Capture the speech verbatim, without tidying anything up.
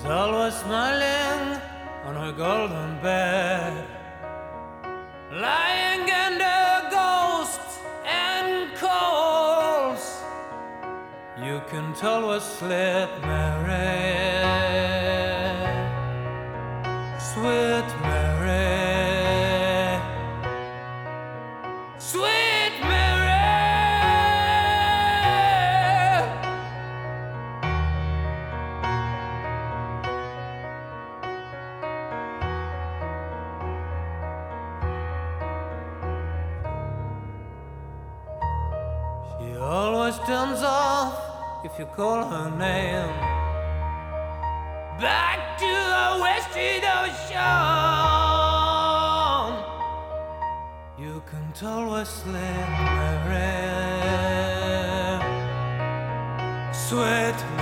always smiling on her golden bed, lying under ghosts and coals. You can always sleep, Mary, sweet Mary, sweet Mary. She always turns off if you call her name. Back to the wasted ocean. You can always sleep, Mary, sweet